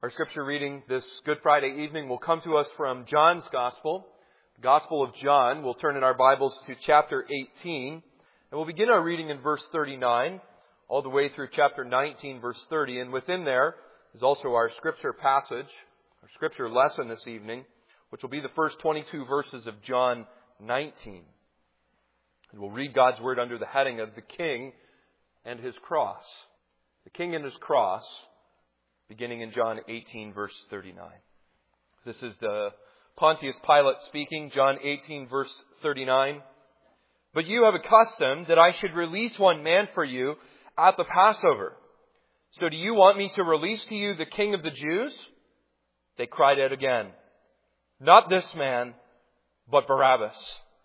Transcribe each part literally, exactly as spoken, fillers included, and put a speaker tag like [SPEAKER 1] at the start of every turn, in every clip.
[SPEAKER 1] Our scripture reading this Good Friday evening will come to us from John's Gospel, the Gospel of John. We'll turn in our Bibles to chapter eighteen, and we'll begin our reading in verse thirty-nine, all the way through chapter nineteen, verse thirty. And within there is also our scripture passage, our scripture lesson this evening, which will be the first twenty-two verses of John nineteen. And we'll read God's Word under the heading of the King and His Cross. The King and His Cross, beginning in John eighteen, verse thirty-nine. This is the Pontius Pilate speaking, John eighteen, verse thirty-nine. But you have a custom that I should release one man for you at the Passover. So do you want me to release to you the King of the Jews? They cried out again, not this man, but Barabbas.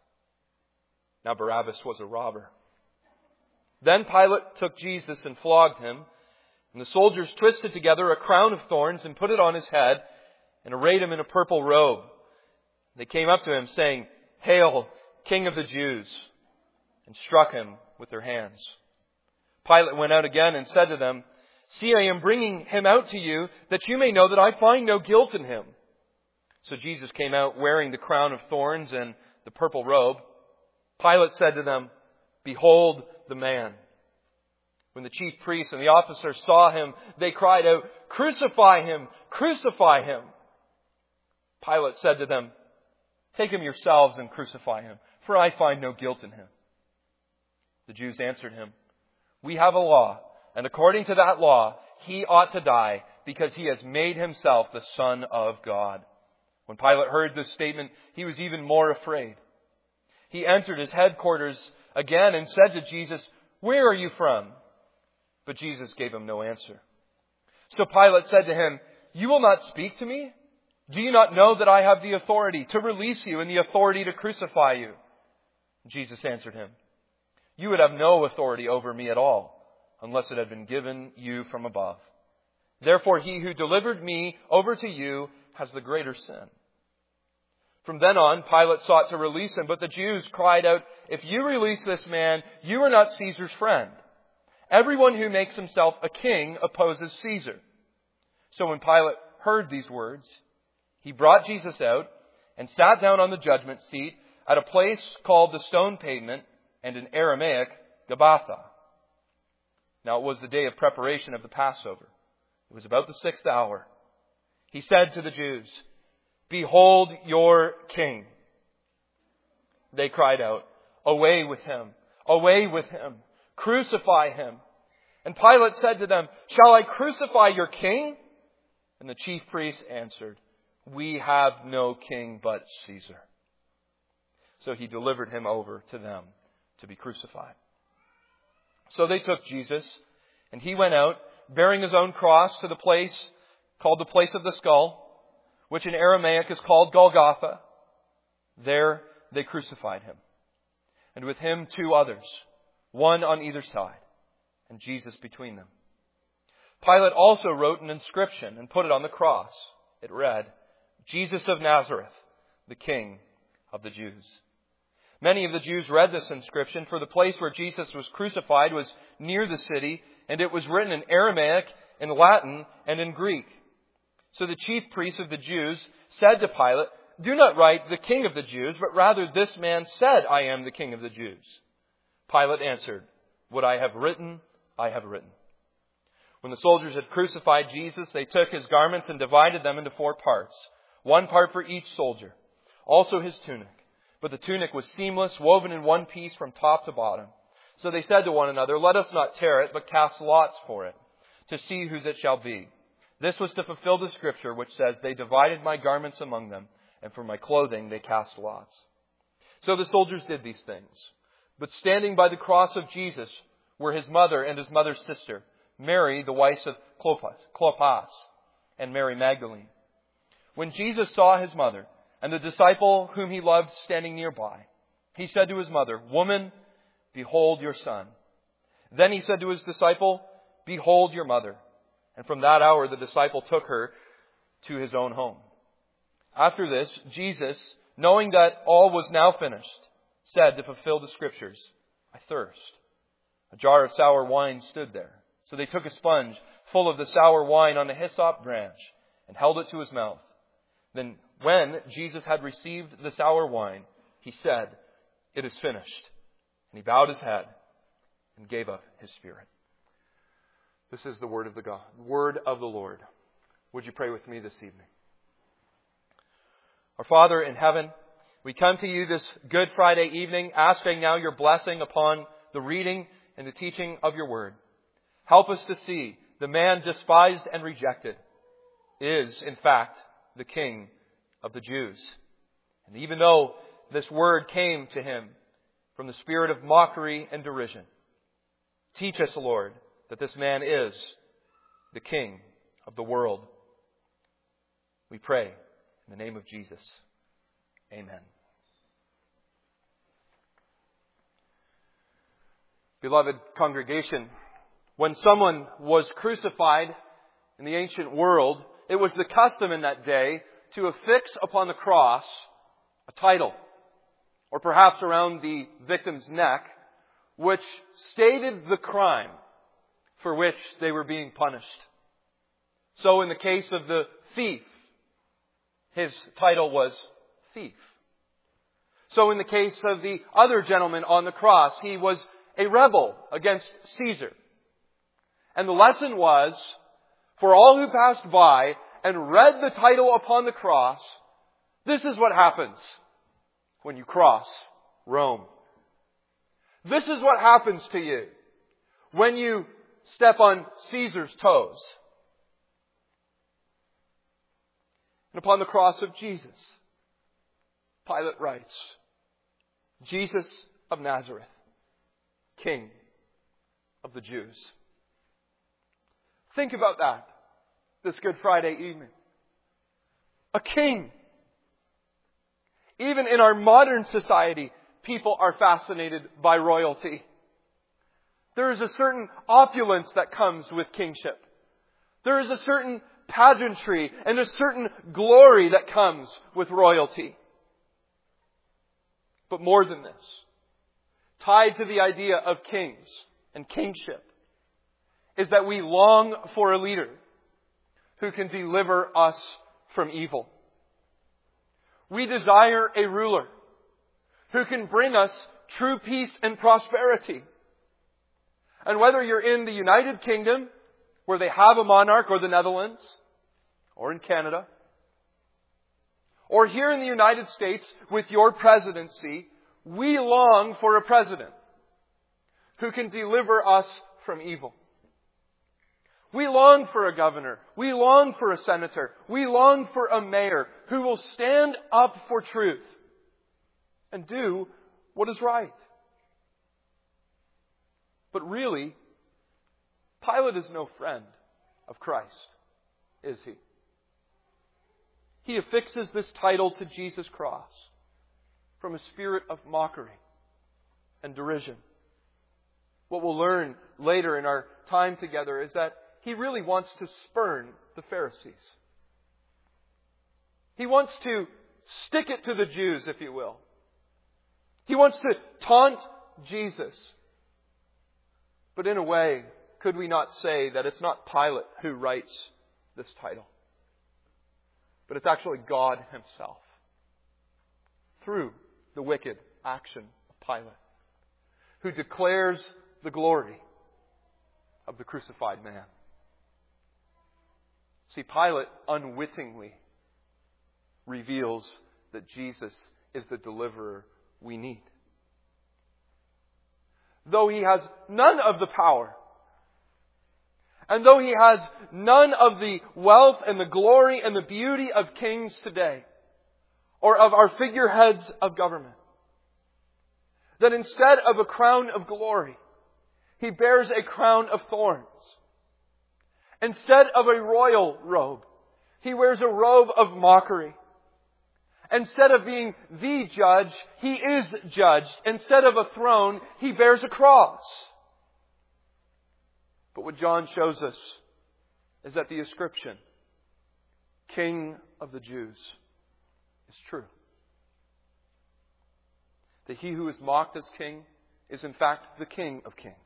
[SPEAKER 1] Now Barabbas was a robber. Then Pilate took Jesus and flogged him. And the soldiers twisted together a crown of thorns and put it on his head and arrayed him in a purple robe. They came up to him saying, Hail, King of the Jews, and struck him with their hands. Pilate went out again and said to them, See, I am bringing him out to you that you may know that I find no guilt in him. So Jesus came out wearing the crown of thorns and the purple robe. Pilate said to them, Behold the man. When the chief priests and the officers saw him, they cried out, Crucify him! Crucify him! Pilate said to them, Take him yourselves and crucify him, for I find no guilt in him. The Jews answered him, We have a law, and according to that law, he ought to die, because he has made himself the Son of God. When Pilate heard this statement, he was even more afraid. He entered his headquarters again and said to Jesus, Where are you from? But Jesus gave him no answer. So Pilate said to him, You will not speak to me? Do you not know that I have the authority to release you and the authority to crucify you? Jesus answered him, You would have no authority over me at all, unless it had been given you from above. Therefore he who delivered me over to you has the greater sin. From then on, Pilate sought to release him, but the Jews cried out, If you release this man, you are not Caesar's friend. Everyone who makes himself a king opposes Caesar. So when Pilate heard these words, he brought Jesus out and sat down on the judgment seat at a place called the Stone Pavement, and in Aramaic, Gabbatha. Now it was the day of preparation of the Passover. It was about the sixth hour. He said to the Jews, Behold your king. They cried out, Away with him! Away with him! Crucify him. And Pilate said to them, Shall I crucify your king? And the chief priests answered, We have no king but Caesar. So he delivered him over to them to be crucified. So they took Jesus, and he went out, bearing his own cross, to the place called the place of the skull, which in Aramaic is called Golgotha. There they crucified him, and with him two others, one on either side, and Jesus between them. Pilate also wrote an inscription and put it on the cross. It read, Jesus of Nazareth, the King of the Jews. Many of the Jews read this inscription, for the place where Jesus was crucified was near the city, and it was written in Aramaic, in Latin, and in Greek. So the chief priests of the Jews said to Pilate, Do not write the King of the Jews, but rather this man said, I am the King of the Jews. Pilate answered, What I have written, I have written. When the soldiers had crucified Jesus, they took his garments and divided them into four parts, one part for each soldier, also his tunic. But the tunic was seamless, woven in one piece from top to bottom. So they said to one another, Let us not tear it, but cast lots for it, to see whose it shall be. This was to fulfill the scripture which says, They divided my garments among them, and for my clothing they cast lots. So the soldiers did these things. But standing by the cross of Jesus were his mother and his mother's sister, Mary, the wife of Clopas, Clopas, and Mary Magdalene. When Jesus saw his mother and the disciple whom he loved standing nearby, he said to his mother, Woman, behold your son. Then he said to his disciple, Behold your mother. And from that hour the disciple took her to his own home. After this, Jesus, knowing that all was now finished, said to fulfill the scriptures, I thirst. A jar of sour wine stood there. So they took a sponge full of the sour wine on a hyssop branch and held it to his mouth. Then when Jesus had received the sour wine, he said, "It is finished." And he bowed his head and gave up his spirit. This is the word of the God, word of the Lord. Would you pray with me this evening? Our Father in heaven, we come to you this Good Friday evening, asking now your blessing upon the reading and the teaching of your word. Help us to see the man despised and rejected is, in fact, the King of the Jews. And even though this word came to him from the spirit of mockery and derision, teach us, Lord, that this man is the King of the world. We pray in the name of Jesus. Amen. Beloved congregation, when someone was crucified in the ancient world, it was the custom in that day to affix upon the cross a title, or perhaps around the victim's neck, which stated the crime for which they were being punished. So in the case of the thief, his title was thief. So in the case of the other gentleman on the cross, he was a rebel against Caesar. And the lesson was, for all who passed by and read the title upon the cross, this is what happens when you cross Rome. This is what happens to you when you step on Caesar's toes. And upon the cross of Jesus, Pilate writes, "Jesus of Nazareth, King of the Jews." Think about that this Good Friday evening. A king. Even in our modern society, people are fascinated by royalty. There is a certain opulence that comes with kingship. There is a certain pageantry and a certain glory that comes with royalty. But more than this, tied to the idea of kings and kingship, is that we long for a leader who can deliver us from evil. We desire a ruler who can bring us true peace and prosperity. And whether you're in the United Kingdom, where they have a monarch, or the Netherlands, or in Canada, or here in the United States with your presidency, we long for a president who can deliver us from evil. We long for a governor. We long for a senator. We long for a mayor who will stand up for truth and do what is right. But really, Pilate is no friend of Christ, is he? He affixes this title to Jesus' cross from a spirit of mockery and derision. What we'll learn later in our time together is that he really wants to spurn the Pharisees. He wants to stick it to the Jews, if you will. He wants to taunt Jesus. But in a way, could we not say that it's not Pilate who writes this title, but it's actually God himself, through the wicked action of Pilate, who declares the glory of the crucified man. See, Pilate unwittingly reveals that Jesus is the deliverer we need. Though he has none of the power, and though he has none of the wealth and the glory and the beauty of kings today, or of our figureheads of government, that instead of a crown of glory, he bears a crown of thorns. Instead of a royal robe, he wears a robe of mockery. Instead of being the judge, he is judged. Instead of a throne, he bears a cross. But what John shows us is that the ascription, King of the Jews, is true. That he who is mocked as king is in fact the King of kings.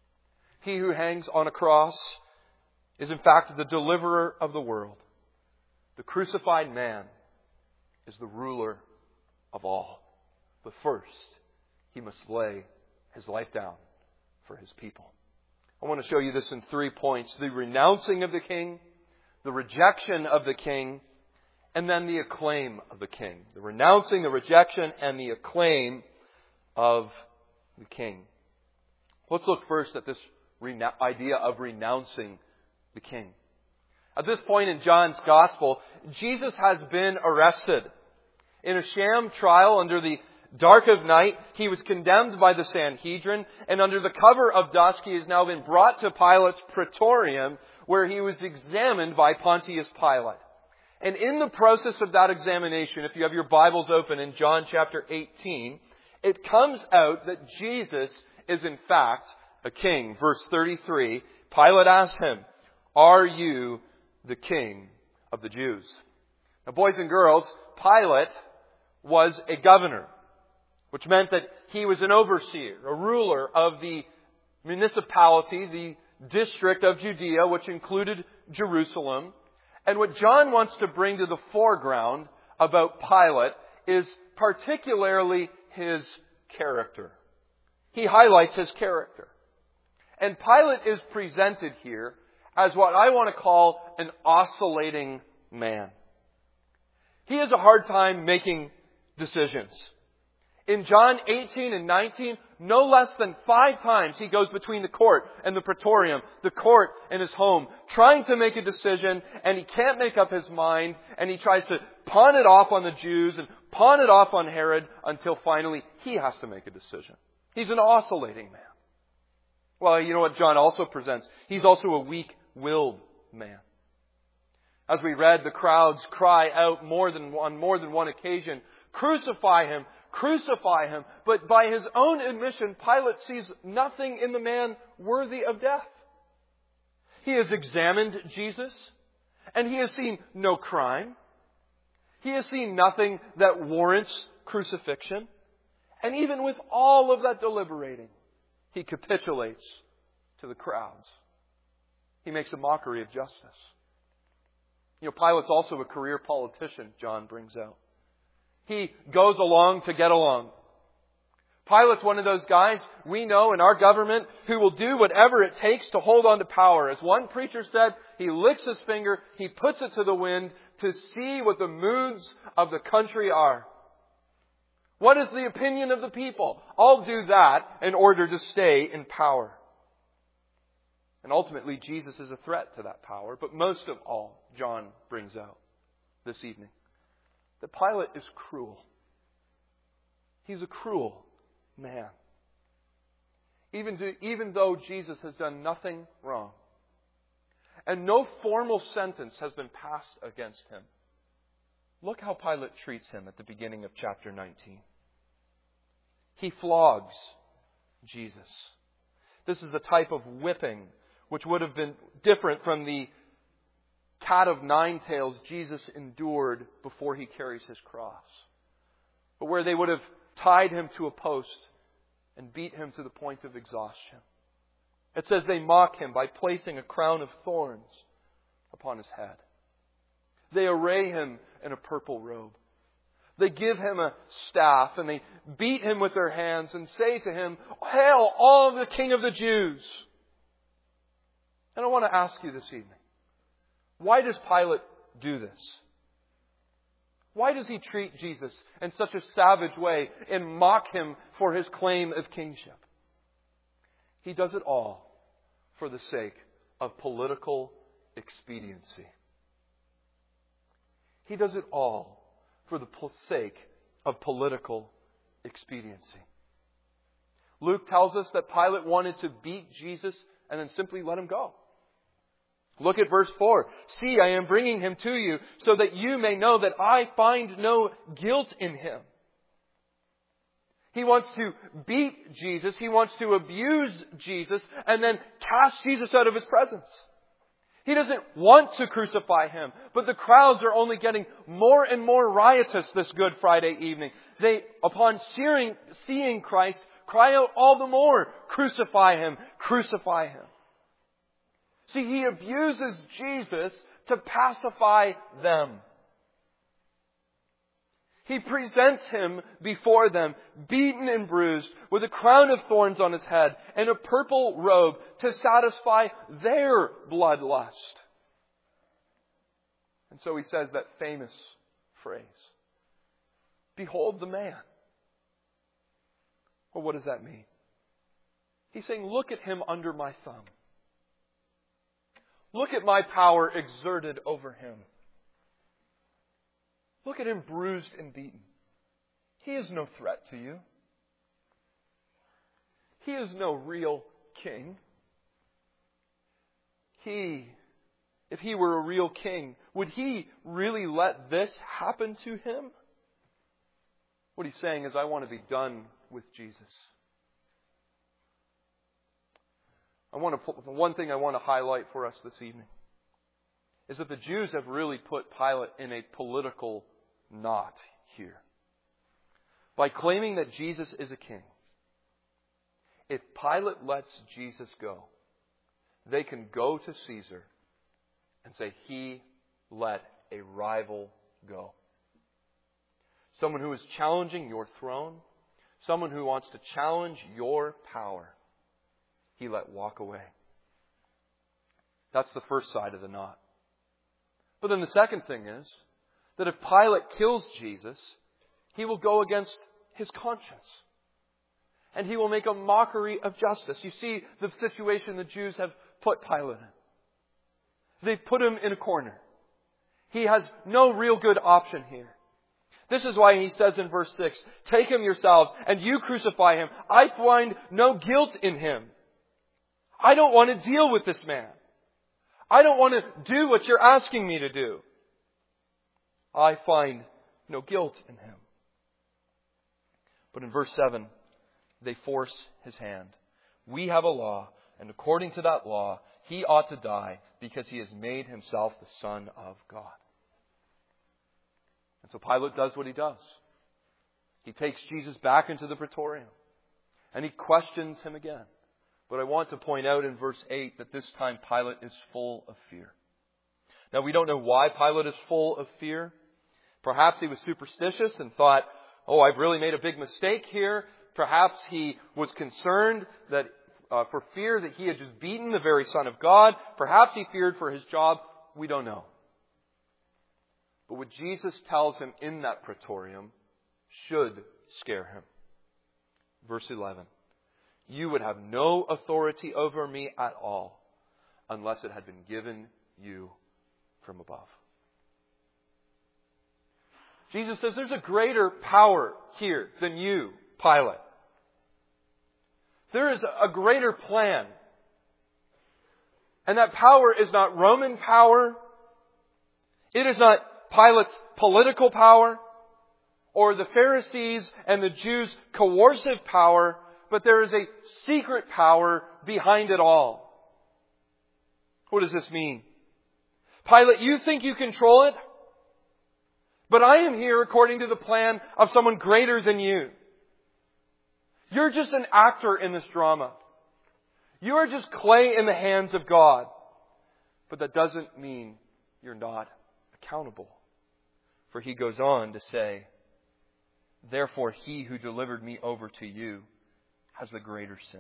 [SPEAKER 1] He who hangs on a cross is in fact the deliverer of the world. The crucified man is the ruler of all. But first, he must lay his life down for his people. I want to show you this in three points. The renouncing of the king, the rejection of the king, and then the acclaim of the king. The renouncing, the rejection, and the acclaim of the king. Let's look first at this rena- idea of renouncing the king. At this point in John's Gospel, Jesus has been arrested. In a sham trial under the dark of night, he was condemned by the Sanhedrin, and under the cover of dusk, he has now been brought to Pilate's praetorium, where he was examined by Pontius Pilate. And in the process of that examination, if you have your Bibles open in John chapter eighteen, it comes out that Jesus is in fact a king. Verse thirty-three, Pilate asks him, "Are you the king of the Jews?" Now, boys and girls, Pilate was a governor, which meant that he was an overseer, a ruler of the municipality, the district of Judea, which included Jerusalem. And what John wants to bring to the foreground about Pilate is particularly his character. He highlights his character. And Pilate is presented here as what I want to call an oscillating man. He has a hard time making decisions. In John eighteen and nineteen, no less than five times he goes between the court and the praetorium, the court and his home, trying to make a decision, and he can't make up his mind, and he tries to pawn it off on the Jews and pawn it off on Herod until finally he has to make a decision. He's an oscillating man. Well, you know what John also presents? He's also a weak-willed man. As we read, the crowds cry out more than on more than one occasion, "Crucify him! Crucify him!" But by his own admission, Pilate sees nothing in the man worthy of death. He has examined Jesus, and he has seen no crime. He has seen nothing that warrants crucifixion. And even with all of that deliberating, he capitulates to the crowds. He makes a mockery of justice. You know, Pilate's also a career politician, John brings out. He goes along to get along. Pilate's one of those guys we know in our government who will do whatever it takes to hold on to power. As one preacher said, he licks his finger, he puts it to the wind to see what the moods of the country are. What is the opinion of the people? I'll do that in order to stay in power. And ultimately, Jesus is a threat to that power. But most of all, John brings out this evening that Pilate is cruel. He's a cruel man. Even, to, even though Jesus has done nothing wrong, and no formal sentence has been passed against him, look how Pilate treats him at the beginning of chapter nineteen. He flogs Jesus. This is a type of whipping which would have been different from the cat of nine tails Jesus endured before he carries his cross. But where they would have tied him to a post and beat him to the point of exhaustion. It says they mock him by placing a crown of thorns upon his head. They array him in a purple robe. They give him a staff and they beat him with their hands and say to him, "Hail, all the King of the Jews!" And I want to ask you this evening, why does Pilate do this? Why does he treat Jesus in such a savage way and mock him for his claim of kingship? He does it all for the sake of political expediency. He does it all for the sake of political expediency. Luke tells us that Pilate wanted to beat Jesus and then simply let him go. Look at verse four. "See, I am bringing him to you so that you may know that I find no guilt in him." He wants to beat Jesus. He wants to abuse Jesus and then cast Jesus out of his presence. He doesn't want to crucify him, but the crowds are only getting more and more riotous this Good Friday evening. They, upon seeing, seeing Christ, cry out all the more, "Crucify him! Crucify him!" See, he abuses Jesus to pacify them. He presents him before them, beaten and bruised, with a crown of thorns on his head and a purple robe to satisfy their bloodlust. And so he says that famous phrase, "Behold the man." Well, what does that mean? He's saying, look at him under my thumb. Look at my power exerted over him. Look at him bruised and beaten. He is no threat to you. He is no real king. He, if he were a real king, would he really let this happen to him? What he's saying is, I want to be done with Jesus. I want to put, the one thing I want to highlight for us this evening is that the Jews have really put Pilate in a political knot here. By claiming that Jesus is a king, if Pilate lets Jesus go, they can go to Caesar and say, he let a rival go. Someone who is challenging your throne, someone who wants to challenge your power, he let walk away. That's the first side of the knot. But then the second thing is that if Pilate kills Jesus, he will go against his conscience. And he will make a mockery of justice. You see the situation the Jews have put Pilate in. They've put him in a corner. He has no real good option here. This is why he says in verse six, "Take him yourselves, and you crucify him. I find no guilt in him." I don't want to deal with this man. I don't want to do what you're asking me to do. I find no guilt in him. But in verse seven, they force his hand. We have a law, and according to that law, he ought to die because he has made himself the Son of God. And so Pilate does what he does. He takes Jesus back into the praetorium, and he questions him again. But I want to point out in verse eight that this time Pilate is full of fear. Now we don't know why Pilate is full of fear. Perhaps he was superstitious and thought, oh, I've really made a big mistake here. Perhaps he was concerned that uh, for fear that he had just beaten the very Son of God. Perhaps he feared for his job. We don't know. But what Jesus tells him in that praetorium should scare him. Verse eleven. You would have no authority over me at all unless it had been given you from above. Jesus says there's a greater power here than you, Pilate. There is a greater plan. And that power is not Roman power. It is not Pilate's political power or the Pharisees and the Jews' coercive power. But there is a secret power behind it all. What does this mean? Pilate, you think you control it? But I am here according to the plan of someone greater than you. You're just an actor in this drama. You are just clay in the hands of God. But that doesn't mean you're not accountable. For he goes on to say, therefore he who delivered me over to you has the greater sin.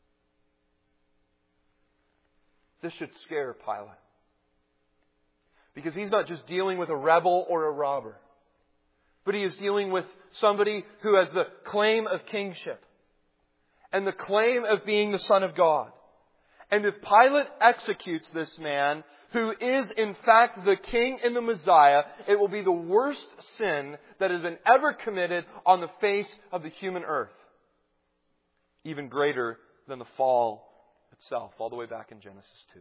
[SPEAKER 1] This should scare Pilate. Because he's not just dealing with a rebel or a robber, but he is dealing with somebody who has the claim of kingship and the claim of being the Son of God. And if Pilate executes this man, who is in fact the King and the Messiah, it will be the worst sin that has been ever committed on the face of the human earth. Even greater than the fall itself, all the way back in Genesis two.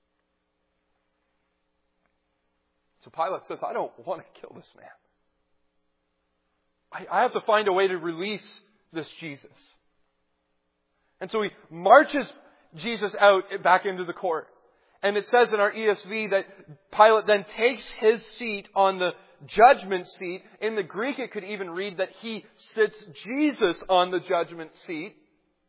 [SPEAKER 1] So Pilate says, I don't want to kill this man. I, I have to find a way to release this Jesus. And so he marches Jesus out back into the court. And it says in our E S V that Pilate then takes his seat on the judgment seat. In the Greek, it could even read that he sits Jesus on the judgment seat.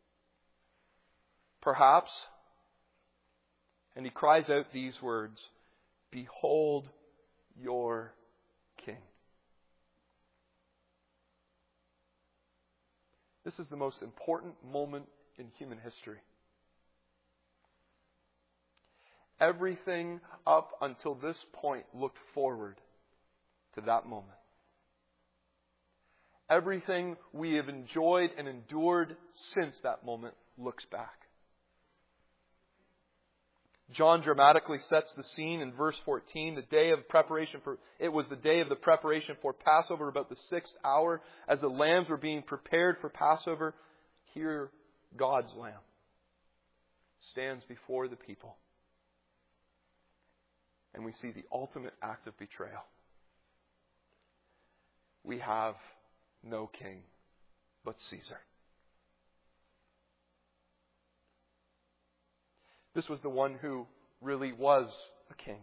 [SPEAKER 1] Perhaps. And he cries out these words, behold your King. This is the most important moment in human history. Everything up until this point looked forward to that moment. Everything we have enjoyed and endured since that moment looks back. John dramatically sets the scene in verse fourteen. The day of preparation for it was the day of the preparation for Passover, about the sixth hour, as the lambs were being prepared for Passover. Here, God's Lamb stands before the people, and we see the ultimate act of betrayal. We have no king but Caesar. This was the one who really was a king.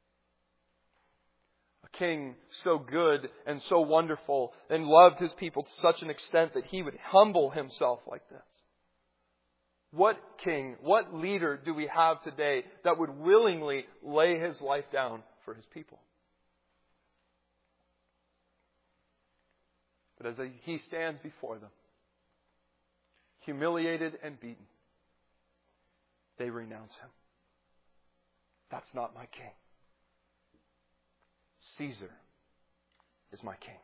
[SPEAKER 1] A king so good and so wonderful and loved his people to such an extent that he would humble himself like this. What king, what leader do we have today that would willingly lay his life down for his people? But as he stands before them, humiliated and beaten, they renounce him. That's not my king. Caesar is my king.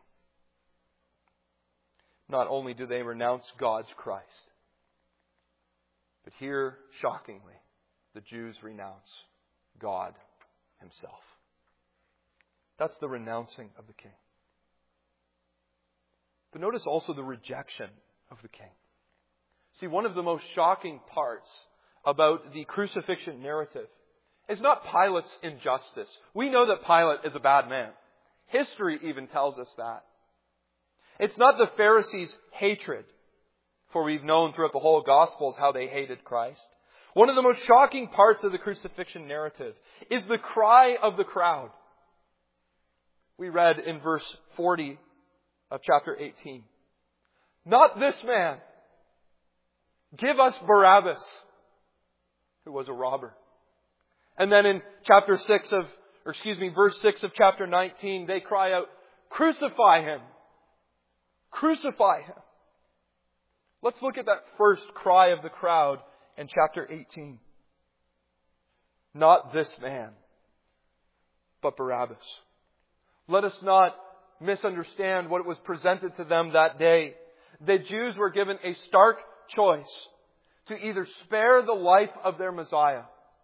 [SPEAKER 1] Not only do they renounce God's Christ, but here, shockingly, the Jews renounce God himself. That's the renouncing of the king. But notice also the rejection of the king. See, one of the most shocking parts about the crucifixion narrative is not Pilate's injustice. We know that Pilate is a bad man. History even tells us that. It's not the Pharisees' hatred, for we've known throughout the whole Gospels how they hated Christ. One of the most shocking parts of the crucifixion narrative is the cry of the crowd. We read in verse forty of chapter eighteen. Not this man. Give us Barabbas, who was a robber. And then in chapter six of, or excuse me, verse six of chapter nineteen, they cry out, crucify him. Crucify him. Let's look at that first cry of the crowd in chapter eighteen. Not this man, but Barabbas. Let us not misunderstand what was presented to them that day. The Jews were given a stark choice to either spare the life of their Messiah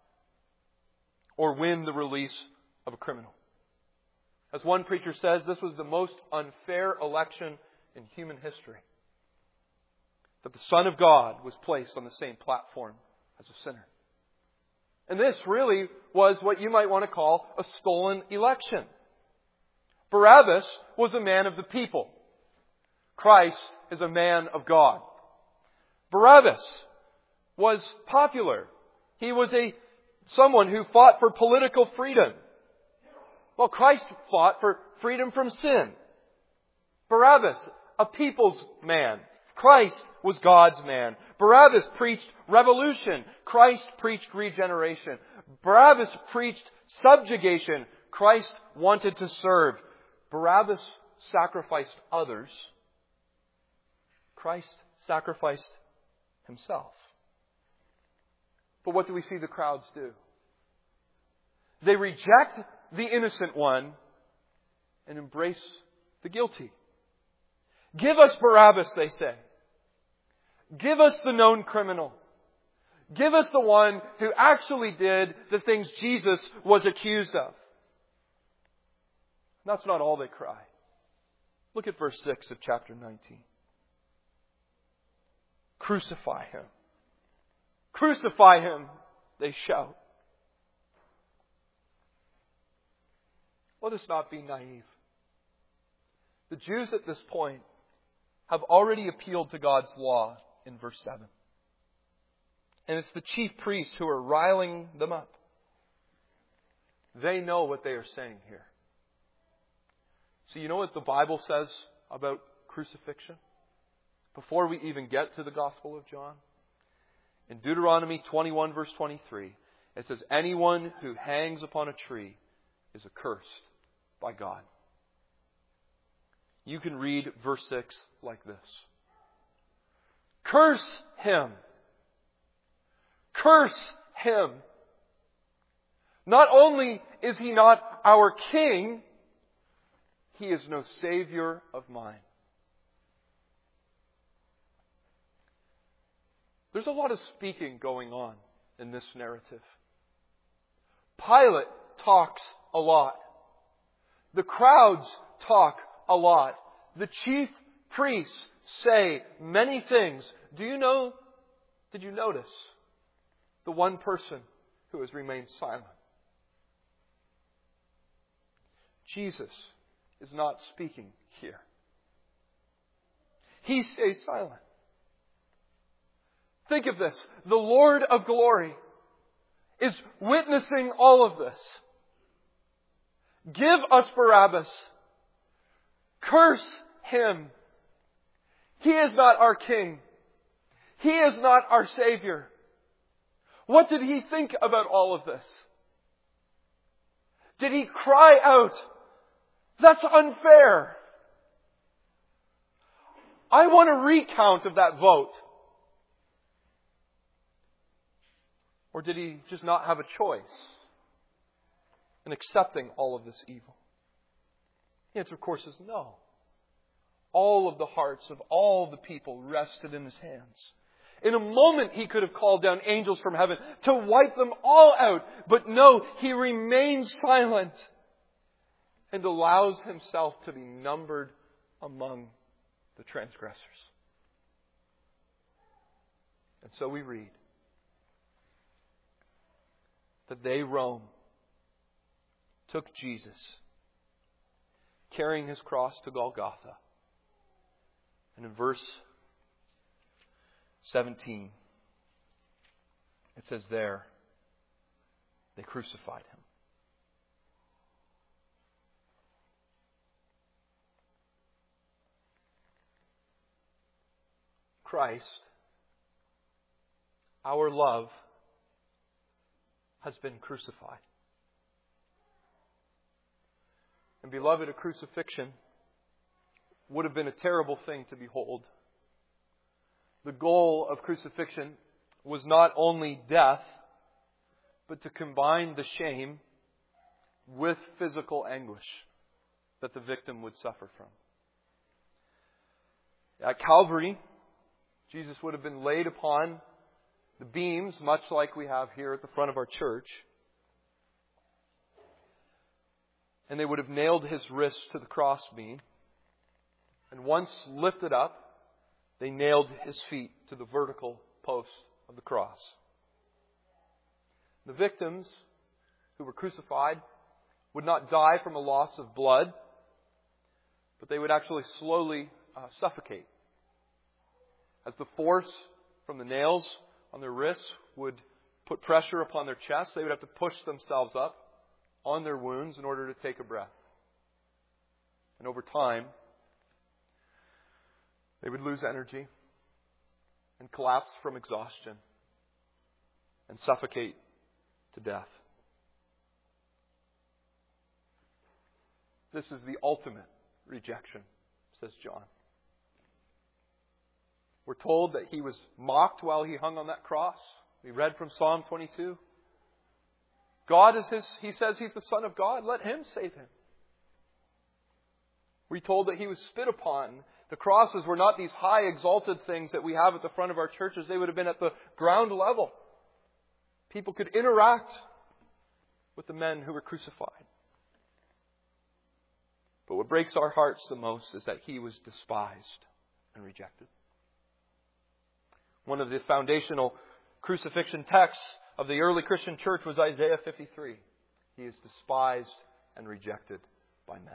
[SPEAKER 1] or win the release of a criminal. As one preacher says, this was the most unfair election in human history. That the Son of God was placed on the same platform as a sinner. And this really was what you might want to call a stolen election. Barabbas was a man of the people. Christ is a man of God. Barabbas was popular. He was a someone who fought for political freedom. Well, Christ fought for freedom from sin. Barabbas, a people's man. Christ was God's man. Barabbas preached revolution. Christ preached regeneration. Barabbas preached subjugation. Christ wanted to serve. Barabbas sacrificed others. Christ sacrificed himself. But what do we see the crowds do? They reject the innocent one and embrace the guilty. Give us Barabbas, they say. Give us the known criminal. Give us the one who actually did the things Jesus was accused of. That's not all they cry. Look at verse six of chapter nineteen. Crucify him. Crucify him, they shout. Let us not be naive. The Jews at this point have already appealed to God's law in verse seven. And it's the chief priests who are riling them up. They know what they are saying here. So you know what the Bible says about crucifixion? Before we even get to the Gospel of John? In Deuteronomy twenty-one verse twenty-three, it says, anyone who hangs upon a tree is accursed by God. You can read verse six like this. Curse him. Curse him. Not only is he not our king, he is no savior of mine. There's a lot of speaking going on in this narrative. Pilate talks a lot. The crowds talk a lot. The chief priests say many things. Do you know, did you notice the one person who has remained silent? Jesus is not speaking here. He stays silent. Think of this. The Lord of glory is witnessing all of this. Give us Barabbas. Curse him. He is not our king. He is not our Savior. What did he think about all of this? Did he cry out, "That's unfair"? I want a recount of that vote. Or did he just not have a choice in accepting all of this evil? The answer, of course, is no. All of the hearts of all the people rested in his hands. In a moment, he could have called down angels from heaven to wipe them all out. But no, he remains silent and allows himself to be numbered among the transgressors. And so we read that they, Rome, took Jesus, carrying his cross to Golgotha. And in verse seventeen, it says there, they crucified him. Christ, our love, has been crucified. And beloved, a crucifixion would have been a terrible thing to behold. The goal of crucifixion was not only death, but to combine the shame with physical anguish that the victim would suffer from. At Calvary, Jesus would have been laid upon the beams, much like we have here at the front of our church. And they would have nailed his wrists to the crossbeam. And once lifted up, they nailed his feet to the vertical post of the cross. The victims who were crucified would not die from a loss of blood, but they would actually slowly uh, suffocate. As the force from the nails on their wrists would put pressure upon their chest, they would have to push themselves up on their wounds in order to take a breath. And over time, they would lose energy and collapse from exhaustion and suffocate to death. This is the ultimate rejection, says John. We're told that he was mocked while he hung on that cross. We read from Psalm twenty-two. God is his, he says he's the Son of God. Let him save him. We're told that he was spit upon. The crosses were not these high exalted things that we have at the front of our churches. They would have been at the ground level. People could interact with the men who were crucified. But what breaks our hearts the most is that he was despised and rejected. One of the foundational crucifixion texts of the early Christian church was Isaiah fifty-three. He is despised and rejected by men.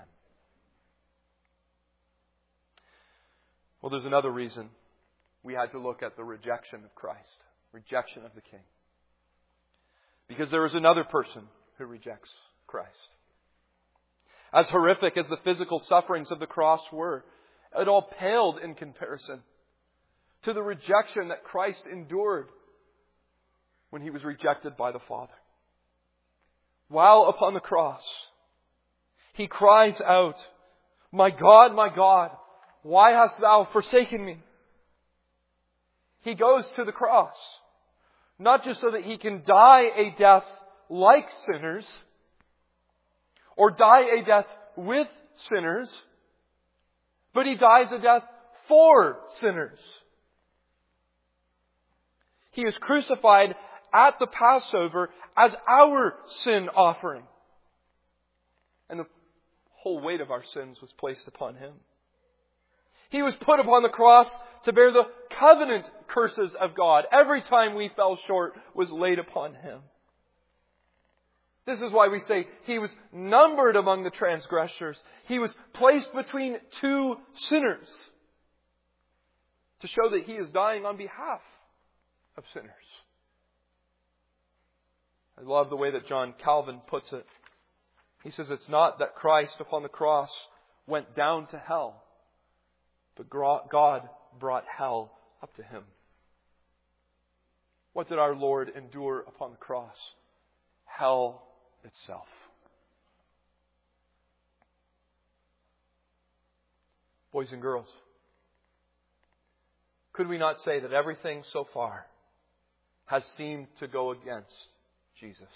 [SPEAKER 1] Well, there's another reason we had to look at the rejection of Christ, rejection of the King. Because there is another person who rejects Christ. As horrific as the physical sufferings of the cross were, it all paled in comparison to the rejection that Christ endured when he was rejected by the Father. While upon the cross, he cries out, "My God, my God, why hast thou forsaken me?" He goes to the cross, not just so that He can die a death like sinners, or die a death with sinners, but He dies a death for sinners. He is crucified at the Passover as our sin offering. And the whole weight of our sins was placed upon Him. He was put upon the cross to bear the covenant curses of God. Every time we fell short was laid upon Him. This is why we say He was numbered among the transgressors. He was placed between two sinners to show that He is dying on behalf of sinners. I love the way that John Calvin puts it. He says it's not that Christ upon the cross went down to hell, but God brought hell up to Him. What did our Lord endure upon the cross? Hell itself. Boys and girls, could we not say that everything so far has seemed to go against Jesus?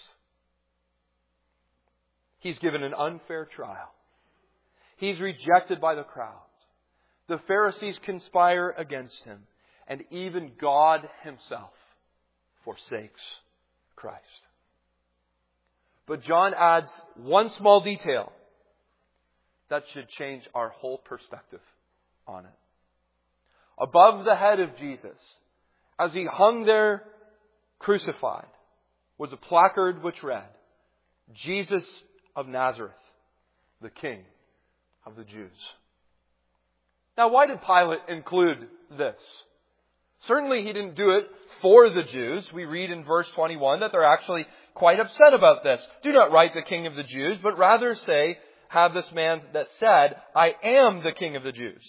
[SPEAKER 1] He's given an unfair trial. He's rejected by the crowds. The Pharisees conspire against Him. And even God Himself forsakes Christ. But John adds one small detail that should change our whole perspective on it. Above the head of Jesus, as He hung there crucified, was a placard which read, Jesus of Nazareth, the King of the Jews. Now, why did Pilate include this? Certainly he didn't do it for the Jews. We read in verse twenty-one that they're actually quite upset about this. Do not write the King of the Jews, but rather say, have this man that said, I am the King of the Jews.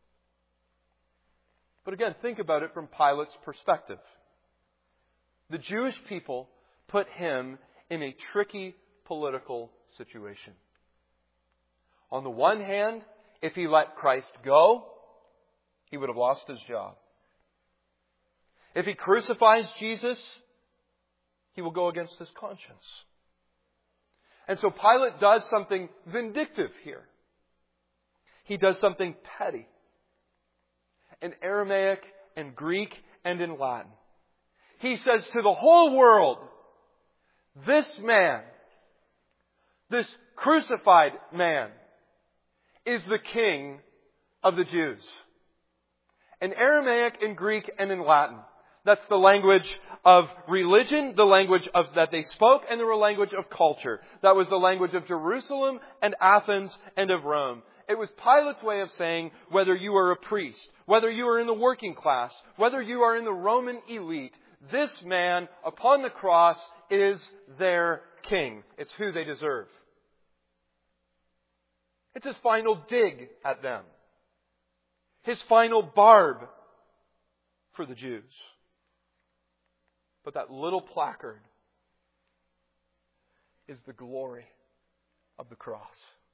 [SPEAKER 1] But again, think about it from Pilate's perspective. The Jewish people put him in a tricky political situation. On the one hand, if he let Christ go, he would have lost his job. If he crucifies Jesus, he will go against his conscience. And so Pilate does something vindictive here. He does something petty. In Aramaic and Greek and in Latin. He says to the whole world, this man, this crucified man, is the King of the Jews. In Aramaic, in Greek, and in Latin. That's the language of religion, the language of that they spoke, and the language of culture. That was the language of Jerusalem and Athens and of Rome. It was Pilate's way of saying whether you are a priest, whether you are in the working class, whether you are in the Roman elite, this man upon the cross is their king. It's who they deserve. It's his final dig at them. His final barb for the Jews. But that little placard is the glory of the cross.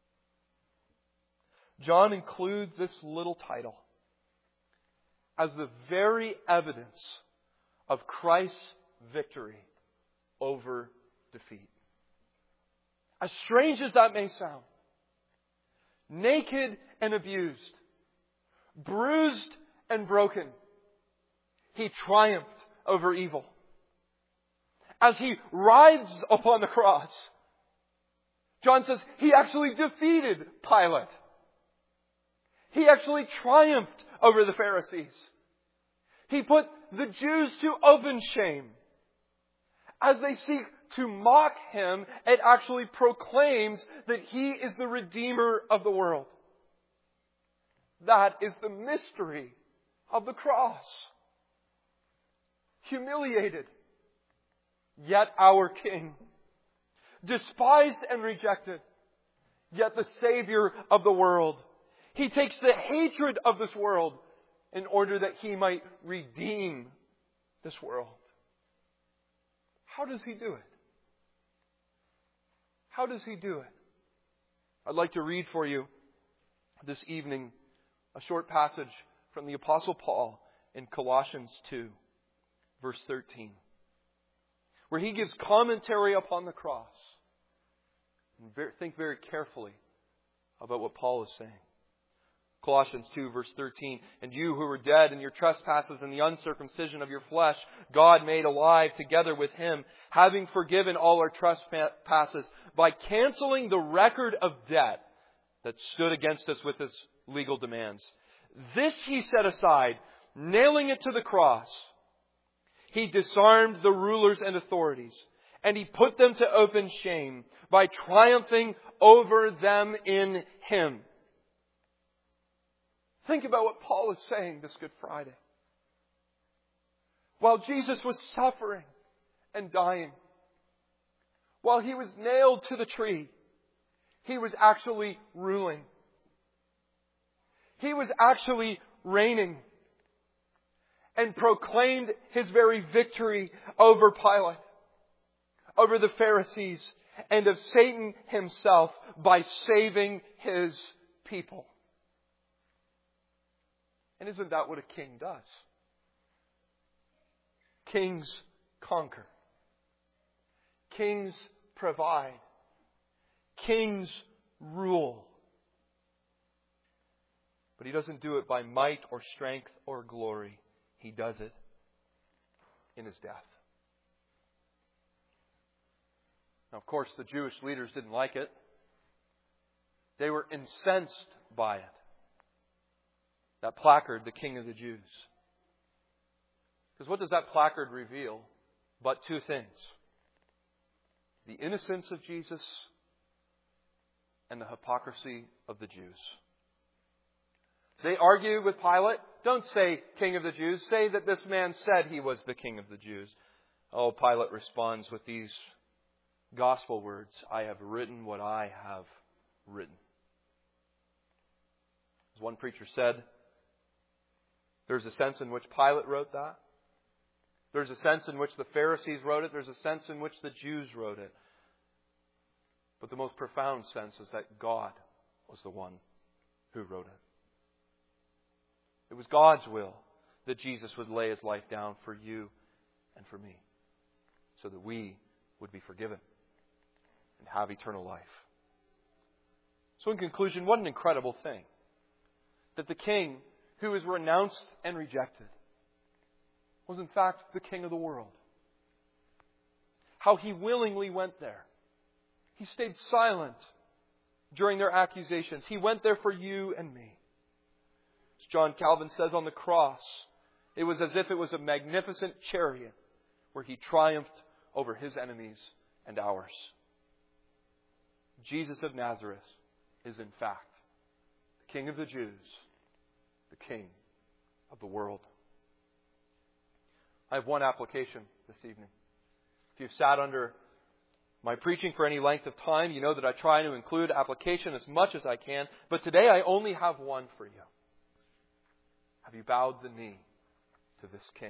[SPEAKER 1] John includes this little title as the very evidence of Christ's victory over defeat. As strange as that may sound, naked and abused, bruised and broken, He triumphed over evil. As He writhes upon the cross, John says He actually defeated Pilate. He actually triumphed over the Pharisees. He put the Jews to open shame. As they seek to mock Him, it actually proclaims that He is the Redeemer of the world. That is the mystery of the cross. Humiliated, yet our King. Despised and rejected, yet the Savior of the world. He takes the hatred of this world in order that He might redeem this world. How does He do it? How does He do it? I'd like to read for you this evening a short passage from the Apostle Paul in Colossians two, verse thirteen, where he gives commentary upon the cross. And think very carefully about what Paul is saying. Colossians two, verse thirteen, "And you who were dead in your trespasses and the uncircumcision of your flesh, God made alive together with Him, having forgiven all our trespasses by canceling the record of debt that stood against us with its legal demands. This He set aside, nailing it to the cross. He disarmed the rulers and authorities, and He put them to open shame by triumphing over them in Him." Think about what Paul is saying this Good Friday. While Jesus was suffering and dying, while He was nailed to the tree, He was actually ruling. He was actually reigning and proclaimed His very victory over Pilate, over the Pharisees, and of Satan himself by saving His people. And isn't that what a king does? Kings conquer. Kings provide. Kings rule. But He doesn't do it by might or strength or glory. He does it in His death. Now, of course, the Jewish leaders didn't like it. They were incensed by it. That placard, the King of the Jews. Because what does that placard reveal? But two things. The innocence of Jesus and the hypocrisy of the Jews. They argue with Pilate. Don't say King of the Jews. Say that this man said he was the King of the Jews. Oh, Pilate responds with these gospel words. "I have written what I have written." As one preacher said, there's a sense in which Pilate wrote that. There's a sense in which the Pharisees wrote it. There's a sense in which the Jews wrote it. But the most profound sense is that God was the one who wrote it. It was God's will that Jesus would lay His life down for you and for me, so that we would be forgiven and have eternal life. So in conclusion, what an incredible thing that the King who was renounced and rejected was in fact the King of the world. How He willingly went there. He stayed silent during their accusations. He went there for you and me. As John Calvin says, on the cross, it was as if it was a magnificent chariot where He triumphed over His enemies and ours. Jesus of Nazareth is in fact the King of the Jews, the King of the world. I have one application this evening. If you've sat under my preaching for any length of time, you know that I try to include application as much as I can. But today I only have one for you. Have you bowed the knee to this King?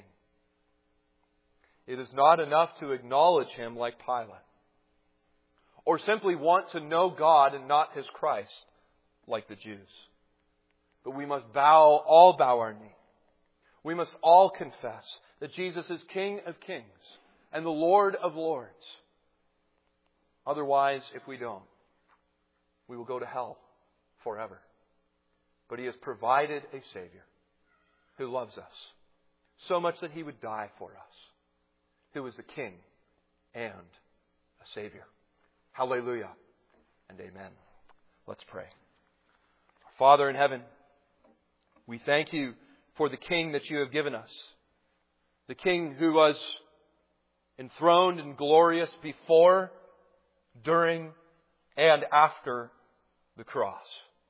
[SPEAKER 1] It is not enough to acknowledge Him like Pilate, or simply want to know God and not His Christ like the Jews. But we must bow, all bow our knee. We must all confess that Jesus is King of kings and the Lord of lords. Otherwise, if we don't, we will go to hell forever. But He has provided a Savior who loves us so much that He would die for us, who is a King and a Savior. Hallelujah and amen. Let's pray. Our Father in heaven, we thank You for the King that You have given us. The King who was enthroned and glorious before, during, and after the cross.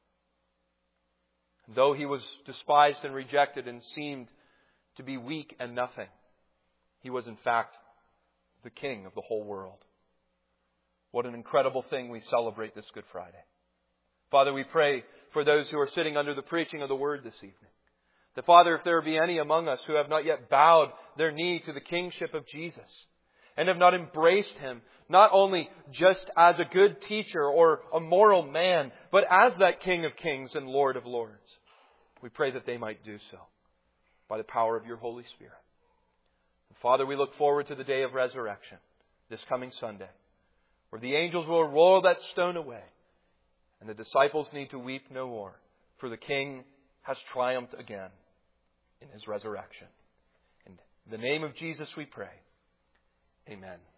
[SPEAKER 1] Though He was despised and rejected and seemed to be weak and nothing, He was in fact the King of the whole world. What an incredible thing we celebrate this Good Friday. Father, we pray for those who are sitting under the preaching of the Word this evening. That, Father, if there be any among us who have not yet bowed their knee to the kingship of Jesus and have not embraced Him, not only just as a good teacher or a moral man, but as that King of kings and Lord of lords, we pray that they might do so. by the power of your Holy Spirit. And Father, we look forward to the day of resurrection, this coming Sunday, where the angels will roll that stone away, and the disciples need to weep no more, for the King has triumphed again in His resurrection. In the name of Jesus we pray. Amen.